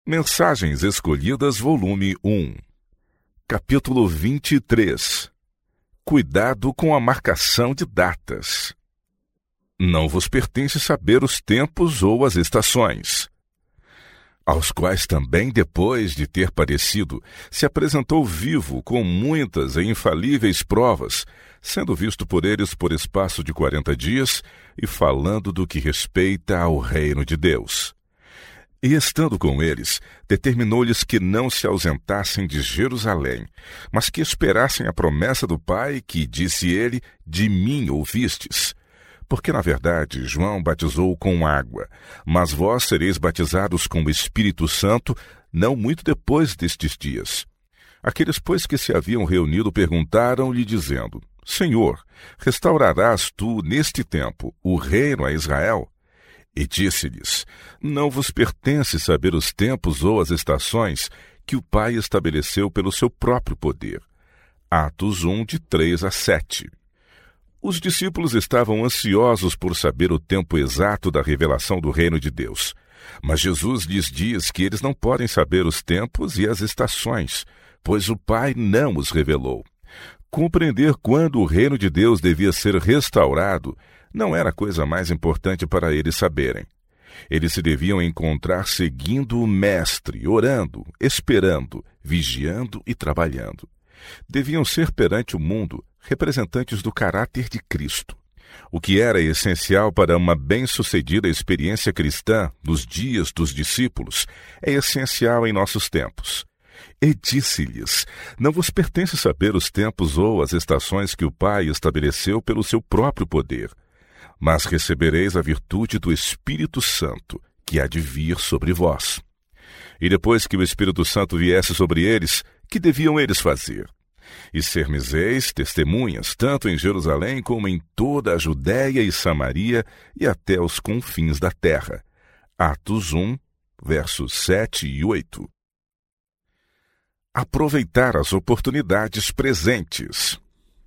Mensagens Escolhidas, volume 1. Capítulo 23. Cuidado com a marcação de datas. Não vos pertence saber os tempos ou as estações, aos quais também, depois de ter padecido, se apresentou vivo com muitas e infalíveis provas, sendo visto por eles por espaço de 40 dias e falando do que respeita ao reino de Deus. E estando com eles, determinou-lhes que não se ausentassem de Jerusalém, mas que esperassem a promessa do Pai que, disse ele, de mim ouvistes. Porque, na verdade, João batizou com água, mas vós sereis batizados com o Espírito Santo não muito depois destes dias. Aqueles, pois, que se haviam reunido perguntaram-lhe, dizendo: Senhor, restaurarás tu, neste tempo, o reino a Israel? E disse-lhes: Não vos pertence saber os tempos ou as estações que o Pai estabeleceu pelo seu próprio poder. Atos 1, de 3 a 7. Os discípulos estavam ansiosos por saber o tempo exato da revelação do reino de Deus. Mas Jesus lhes diz que eles não podem saber os tempos e as estações, pois o Pai não os revelou. Compreender quando o reino de Deus devia ser restaurado não era a coisa mais importante para eles saberem. Eles se deviam encontrar seguindo o Mestre, orando, esperando, vigiando e trabalhando. Deviam ser perante o mundo representantes do caráter de Cristo. O que era essencial para uma bem-sucedida experiência cristã nos dias dos discípulos é essencial em nossos tempos. E disse-lhes: Não vos pertence saber os tempos ou as estações que o Pai estabeleceu pelo seu próprio poder, mas recebereis a virtude do Espírito Santo, que há de vir sobre vós. E depois que o Espírito Santo viesse sobre eles, que deviam eles fazer? E ser-me-eis testemunhas, tanto em Jerusalém como em toda a Judéia e Samaria e até os confins da terra. Atos 1, versos 7 e 8. Aproveitar as oportunidades presentes.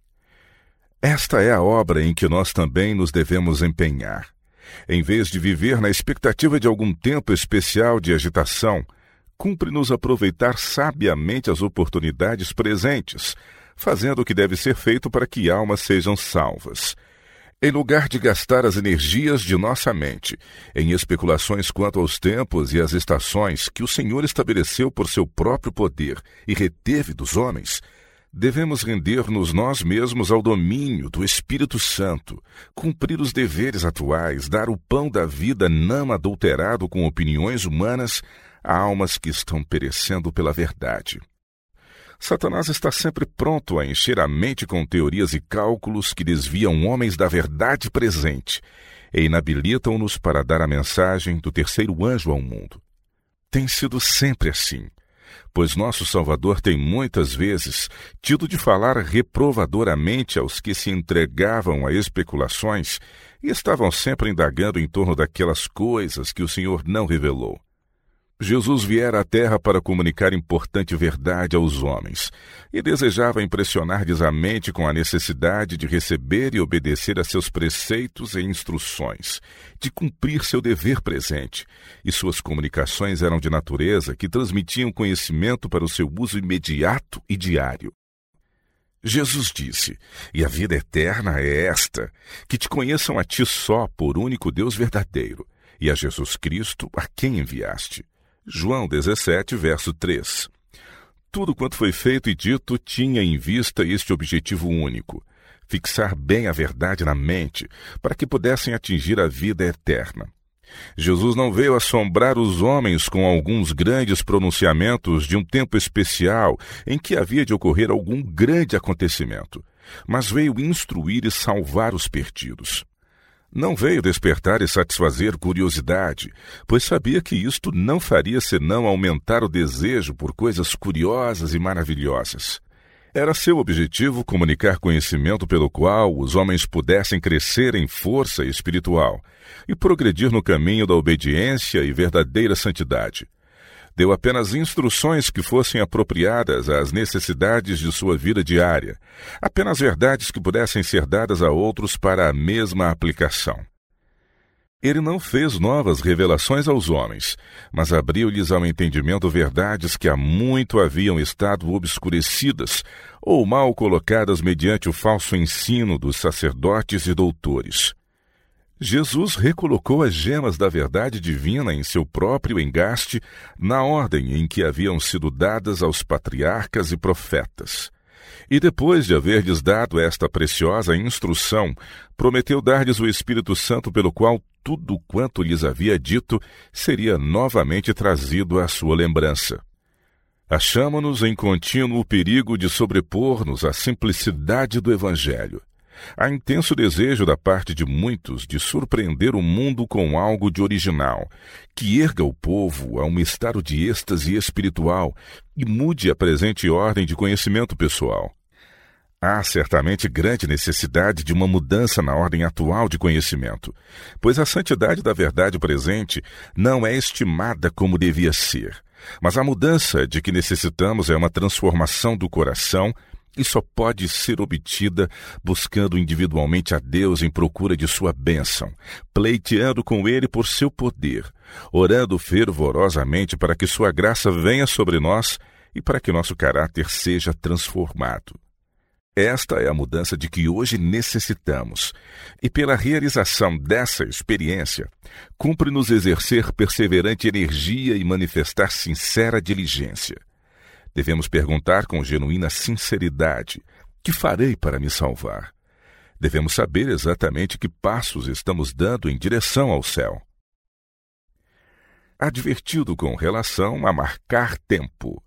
Esta é a obra em que nós também nos devemos empenhar. Em vez de viver na expectativa de algum tempo especial de agitação, cumpre-nos aproveitar sabiamente as oportunidades presentes, fazendo o que deve ser feito para que almas sejam salvas. Em lugar de gastar as energias de nossa mente em especulações quanto aos tempos e às estações que o Senhor estabeleceu por seu próprio poder e reteve dos homens, devemos render-nos nós mesmos ao domínio do Espírito Santo, cumprir os deveres atuais, dar o pão da vida não adulterado com opiniões humanas a almas que estão perecendo pela verdade. Satanás está sempre pronto a encher a mente com teorias e cálculos que desviam homens da verdade presente e inabilitam-nos para dar a mensagem do terceiro anjo ao mundo. Tem sido sempre assim, pois nosso Salvador tem muitas vezes tido de falar reprovadoramente aos que se entregavam a especulações e estavam sempre indagando em torno daquelas coisas que o Senhor não revelou. Jesus viera à terra para comunicar importante verdade aos homens e desejava impressionar-lhes a mente com a necessidade de receber e obedecer a seus preceitos e instruções, de cumprir seu dever presente, e suas comunicações eram de natureza que transmitiam conhecimento para o seu uso imediato e diário. Jesus disse: E a vida eterna é esta, que te conheçam a ti só por único Deus verdadeiro, e a Jesus Cristo a quem enviaste. João 17, verso 3. Tudo quanto foi feito e dito tinha em vista este objetivo único: fixar bem a verdade na mente, para que pudessem atingir a vida eterna. Jesus não veio assombrar os homens com alguns grandes pronunciamentos de um tempo especial em que havia de ocorrer algum grande acontecimento, mas veio instruir e salvar os perdidos. Não veio despertar e satisfazer curiosidade, pois sabia que isto não faria senão aumentar o desejo por coisas curiosas e maravilhosas. Era seu objetivo comunicar conhecimento pelo qual os homens pudessem crescer em força espiritual e progredir no caminho da obediência e verdadeira santidade. Deu apenas instruções que fossem apropriadas às necessidades de sua vida diária, apenas verdades que pudessem ser dadas a outros para a mesma aplicação. Ele não fez novas revelações aos homens, mas abriu-lhes ao entendimento verdades que há muito haviam estado obscurecidas ou mal colocadas mediante o falso ensino dos sacerdotes e doutores. Jesus recolocou as gemas da verdade divina em seu próprio engaste na ordem em que haviam sido dadas aos patriarcas e profetas. E depois de haver-lhes dado esta preciosa instrução, prometeu dar-lhes o Espírito Santo, pelo qual tudo quanto lhes havia dito seria novamente trazido à sua lembrança. Achamo-nos em contínuo perigo de sobrepor-nos à simplicidade do Evangelho. Há intenso desejo da parte de muitos de surpreender o mundo com algo de original, que erga o povo a um estado de êxtase espiritual e mude a presente ordem de conhecimento pessoal. Há certamente grande necessidade de uma mudança na ordem atual de conhecimento, pois a santidade da verdade presente não é estimada como devia ser. Mas a mudança de que necessitamos é uma transformação do coração e só pode ser obtida buscando individualmente a Deus em procura de sua bênção, pleiteando com Ele por seu poder, orando fervorosamente para que sua graça venha sobre nós e para que nosso caráter seja transformado. Esta é a mudança de que hoje necessitamos, e pela realização dessa experiência, cumpre-nos exercer perseverante energia e manifestar sincera diligência. Devemos perguntar com genuína sinceridade: que farei para me salvar? Devemos saber exatamente que passos estamos dando em direção ao céu. Advertido com relação a marcar tempo.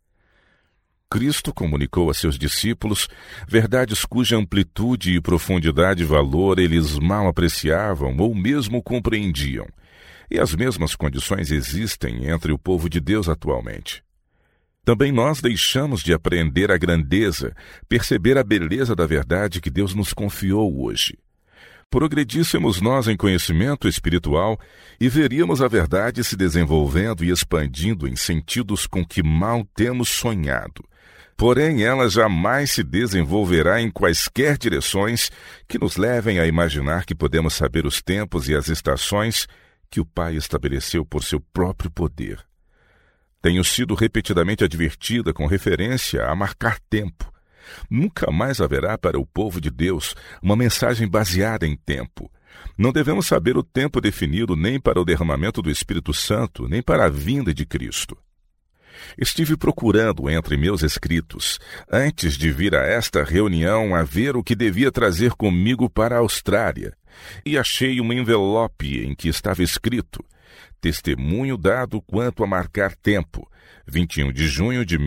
Cristo comunicou a seus discípulos verdades cuja amplitude e profundidade e valor eles mal apreciavam ou mesmo compreendiam, e as mesmas condições existem entre o povo de Deus atualmente. Também nós deixamos de aprender a grandeza, perceber a beleza da verdade que Deus nos confiou hoje. Progredíssemos nós em conhecimento espiritual e veríamos a verdade se desenvolvendo e expandindo em sentidos com que mal temos sonhado. Porém, ela jamais se desenvolverá em quaisquer direções que nos levem a imaginar que podemos saber os tempos e as estações que o Pai estabeleceu por seu próprio poder. Tenho sido repetidamente advertida com referência a marcar tempo. Nunca mais haverá para o povo de Deus uma mensagem baseada em tempo. Não devemos saber o tempo definido nem para o derramamento do Espírito Santo, nem para a vinda de Cristo. Estive procurando entre meus escritos, antes de vir a esta reunião, a ver o que devia trazer comigo para a Austrália, e achei um envelope em que estava escrito: testemunho dado quanto a marcar tempo, 21 de junho de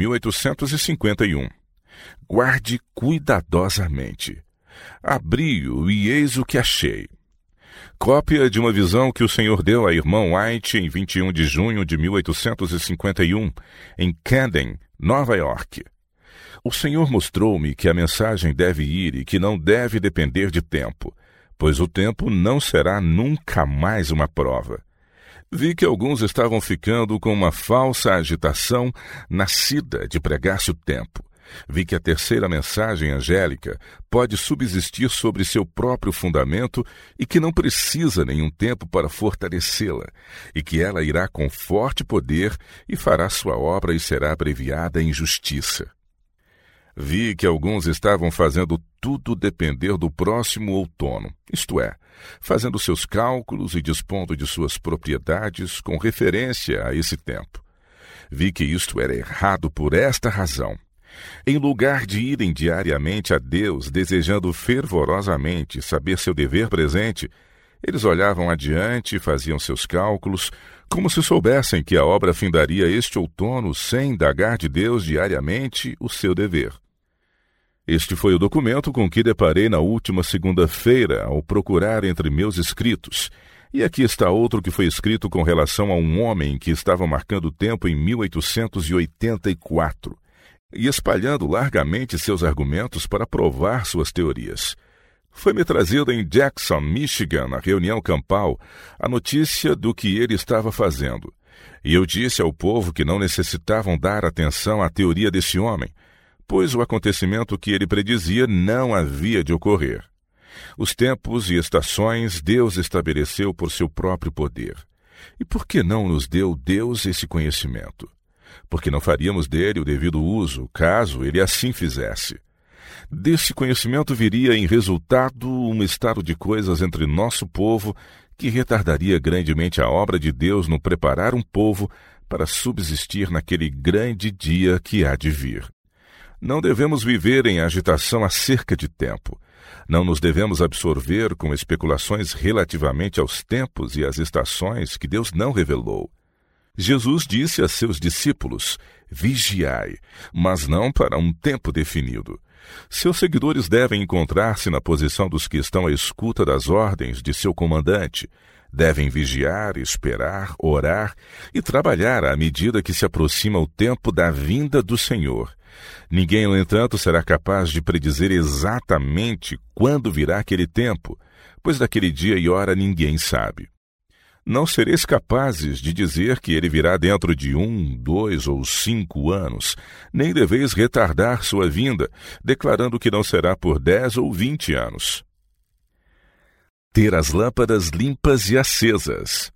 1851. Guarde cuidadosamente. Abri-o e eis o que achei. Cópia de uma visão que o Senhor deu a irmão White em 21 de junho de 1851, em Camden, Nova York. O Senhor mostrou-me que a mensagem deve ir e que não deve depender de tempo, pois o tempo não será nunca mais uma prova. Vi que alguns estavam ficando com uma falsa agitação nascida de pregar-se o tempo. Vi que a terceira mensagem angélica pode subsistir sobre seu próprio fundamento e que não precisa nenhum tempo para fortalecê-la, e que ela irá com forte poder e fará sua obra e será abreviada em justiça. Vi que alguns estavam fazendo tudo depender do próximo outono, isto é, fazendo seus cálculos e dispondo de suas propriedades com referência a esse tempo. Vi que isto era errado por esta razão. Em lugar de irem diariamente a Deus desejando fervorosamente saber seu dever presente, eles olhavam adiante e faziam seus cálculos, como se soubessem que a obra findaria este outono sem indagar de Deus diariamente o seu dever. Este foi o documento com que deparei na última segunda-feira ao procurar entre meus escritos, e aqui está outro que foi escrito com relação a um homem que estava marcando o tempo em 1884. E espalhando largamente seus argumentos para provar suas teorias. Foi-me trazida em Jackson, Michigan, na reunião campal, a notícia do que ele estava fazendo. E eu disse ao povo que não necessitavam dar atenção à teoria desse homem, pois o acontecimento que ele predizia não havia de ocorrer. Os tempos e estações Deus estabeleceu por seu próprio poder. E por que não nos deu Deus esse conhecimento? Porque não faríamos dele o devido uso, caso ele assim fizesse. Desse conhecimento viria em resultado um estado de coisas entre nosso povo que retardaria grandemente a obra de Deus no preparar um povo para subsistir naquele grande dia que há de vir. Não devemos viver em agitação acerca de tempo. Não nos devemos absorver com especulações relativamente aos tempos e às estações que Deus não revelou. Jesus disse a seus discípulos: vigiai, mas não para um tempo definido. Seus seguidores devem encontrar-se na posição dos que estão à escuta das ordens de seu comandante. Devem vigiar, esperar, orar e trabalhar à medida que se aproxima o tempo da vinda do Senhor. Ninguém, no entanto, será capaz de predizer exatamente quando virá aquele tempo, pois daquele dia e hora ninguém sabe. Não sereis capazes de dizer que ele virá dentro de 1, 2 ou 5 anos, nem deveis retardar sua vinda, declarando que não será por 10 ou 20 anos. Ter as lâmpadas limpas e acesas.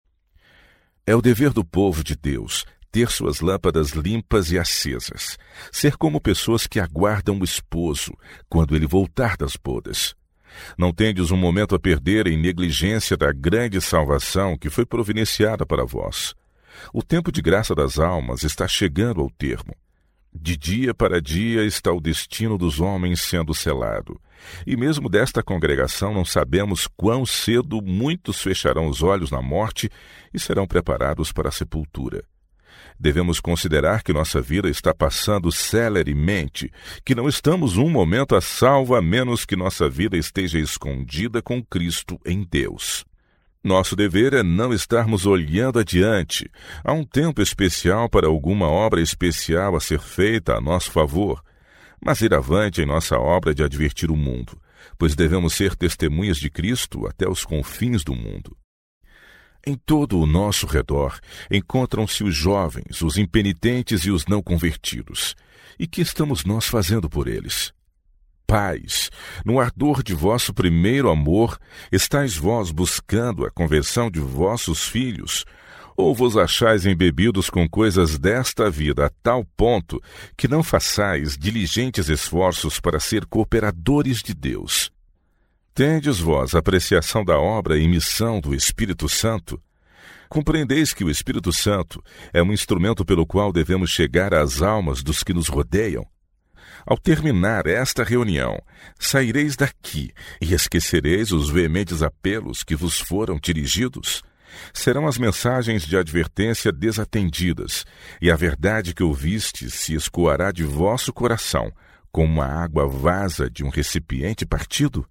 É o dever do povo de Deus ter suas lâmpadas limpas e acesas, ser como pessoas que aguardam o esposo quando ele voltar das bodas. Não tendes um momento a perder em negligência da grande salvação que foi providenciada para vós. O tempo de graça das almas está chegando ao termo. De dia para dia está o destino dos homens sendo selado. E mesmo desta congregação não sabemos quão cedo muitos fecharão os olhos na morte e serão preparados para a sepultura. Devemos considerar que nossa vida está passando celeremente, que não estamos um momento a salvo a menos que nossa vida esteja escondida com Cristo em Deus. Nosso dever é não estarmos olhando adiante, a um tempo especial para alguma obra especial a ser feita a nosso favor, mas ir avante em nossa obra de advertir o mundo, pois devemos ser testemunhas de Cristo até os confins do mundo. Em todo o nosso redor encontram-se os jovens, os impenitentes e os não convertidos. E que estamos nós fazendo por eles? Pais, no ardor de vosso primeiro amor, estáis vós buscando a conversão de vossos filhos? Ou vos achais embebidos com coisas desta vida a tal ponto que não façais diligentes esforços para ser cooperadores de Deus? Tendes vós apreciação da obra e missão do Espírito Santo? Compreendeis que o Espírito Santo é um instrumento pelo qual devemos chegar às almas dos que nos rodeiam? Ao terminar esta reunião, saireis daqui e esquecereis os veementes apelos que vos foram dirigidos? Serão as mensagens de advertência desatendidas, e a verdade que ouvistes se escoará de vosso coração, como a água vasa de um recipiente partido?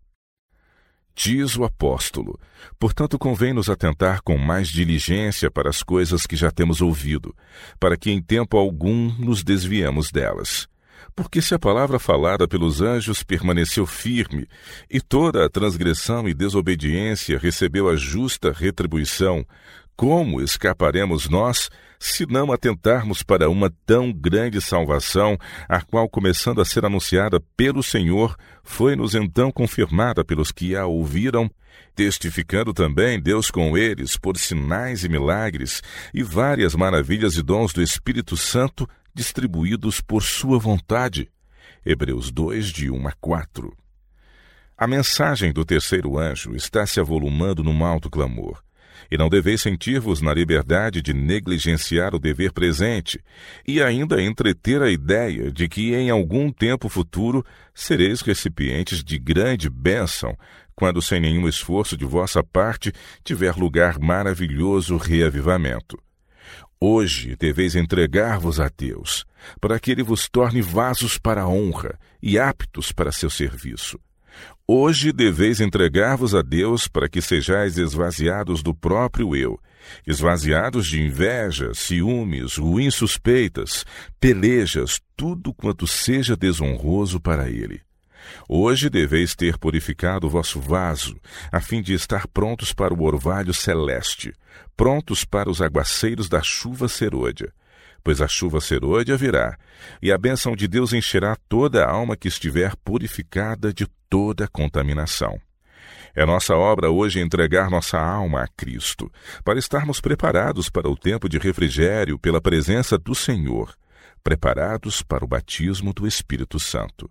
Diz o apóstolo: portanto convém nos atentar com mais diligência para as coisas que já temos ouvido, para que em tempo algum nos desviemos delas. Porque se a palavra falada pelos anjos permaneceu firme, e toda a transgressão e desobediência recebeu a justa retribuição, como escaparemos nós, se não atentarmos para uma tão grande salvação, a qual, começando a ser anunciada pelo Senhor, foi-nos então confirmada pelos que a ouviram, testificando também Deus com eles por sinais e milagres e várias maravilhas e dons do Espírito Santo distribuídos por sua vontade. Hebreus 2, de 1 a 4. A mensagem do terceiro anjo está se avolumando num alto clamor. E não deveis sentir-vos na liberdade de negligenciar o dever presente, e ainda entreter a ideia de que em algum tempo futuro sereis recipientes de grande bênção, quando sem nenhum esforço de vossa parte tiver lugar maravilhoso reavivamento. Hoje deveis entregar-vos a Deus, para que Ele vos torne vasos para a honra e aptos para seu serviço. Hoje deveis entregar-vos a Deus para que sejais esvaziados do próprio eu, esvaziados de inveja, ciúmes, ruins suspeitas, pelejas, tudo quanto seja desonroso para Ele. Hoje deveis ter purificado o vosso vaso, a fim de estar prontos para o orvalho celeste, prontos para os aguaceiros da chuva serôdia, pois a chuva serôdia virá, e a bênção de Deus encherá toda a alma que estiver purificada de toda contaminação. É nossa obra hoje entregar nossa alma a Cristo, para estarmos preparados para o tempo de refrigério pela presença do Senhor, preparados para o batismo do Espírito Santo.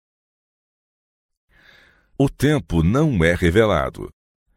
O tempo não é revelado.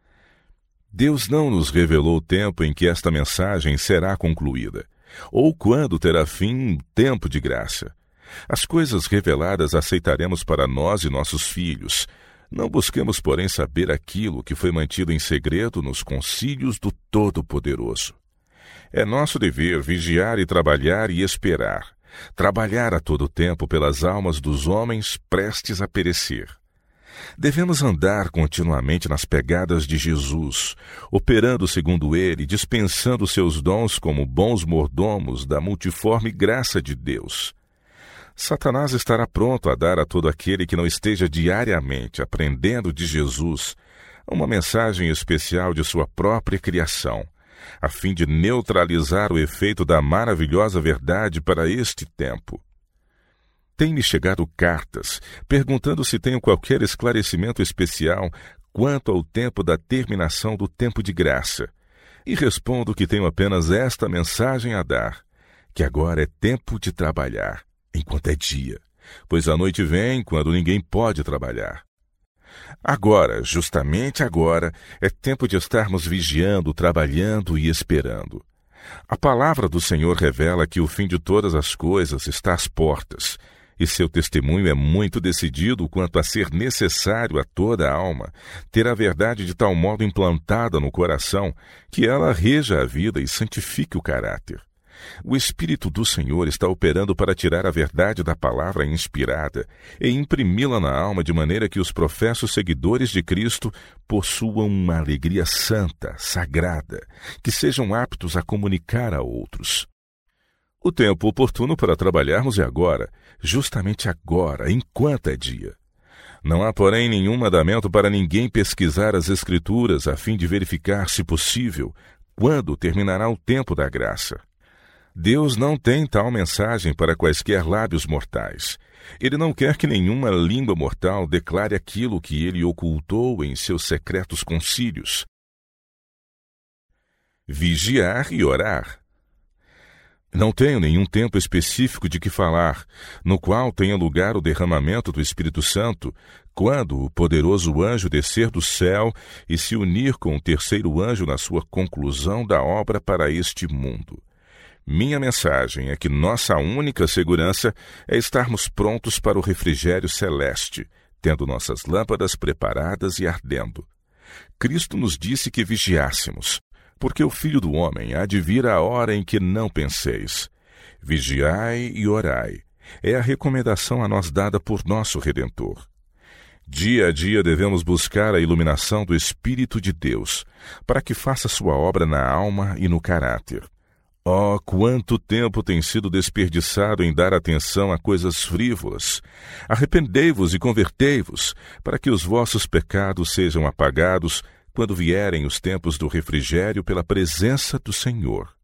Deus não nos revelou o tempo em que esta mensagem será concluída, ou quando terá fim o tempo de graça. As coisas reveladas aceitaremos para nós e nossos filhos. Não busquemos, porém, saber aquilo que foi mantido em segredo nos concílios do Todo-Poderoso. É nosso dever vigiar e trabalhar e esperar. Trabalhar a todo tempo pelas almas dos homens prestes a perecer. Devemos andar continuamente nas pegadas de Jesus, operando segundo ele, dispensando seus dons como bons mordomos da multiforme graça de Deus. Satanás estará pronto a dar a todo aquele que não esteja diariamente aprendendo de Jesus uma mensagem especial de sua própria criação, a fim de neutralizar o efeito da maravilhosa verdade para este tempo. Tem-me chegado cartas perguntando se tenho qualquer esclarecimento especial quanto ao tempo da terminação do tempo de graça, e respondo que tenho apenas esta mensagem a dar, que agora é tempo de trabalhar, enquanto é dia, pois a noite vem quando ninguém pode trabalhar. Agora, justamente agora, é tempo de estarmos vigiando, trabalhando e esperando. A palavra do Senhor revela que o fim de todas as coisas está às portas, e seu testemunho é muito decidido quanto a ser necessário a toda a alma ter a verdade de tal modo implantada no coração que ela reja a vida e santifique o caráter. O Espírito do Senhor está operando para tirar a verdade da palavra inspirada e imprimi-la na alma de maneira que os professos seguidores de Cristo possuam uma alegria santa, sagrada, que sejam aptos a comunicar a outros. O tempo oportuno para trabalharmos é agora, justamente agora, enquanto é dia. Não há, porém, nenhum mandamento para ninguém pesquisar as Escrituras a fim de verificar, se possível, quando terminará o tempo da graça. Deus não tem tal mensagem para quaisquer lábios mortais. Ele não quer que nenhuma língua mortal declare aquilo que ele ocultou em seus secretos concílios. Vigiar e orar. Não tenho nenhum tempo específico de que falar, no qual tenha lugar o derramamento do Espírito Santo, quando o poderoso anjo descer do céu e se unir com o terceiro anjo na sua conclusão da obra para este mundo. Minha mensagem é que nossa única segurança é estarmos prontos para o refrigério celeste, tendo nossas lâmpadas preparadas e ardendo. Cristo nos disse que vigiássemos, porque o Filho do Homem há de vir a hora em que não penseis. Vigiai e orai. É a recomendação a nós dada por nosso Redentor. Dia a dia devemos buscar a iluminação do Espírito de Deus, para que faça sua obra na alma e no caráter. Oh, quanto tempo tem sido desperdiçado em dar atenção a coisas frívolas! Arrependei-vos e convertei-vos, para que os vossos pecados sejam apagados quando vierem os tempos do refrigério pela presença do Senhor.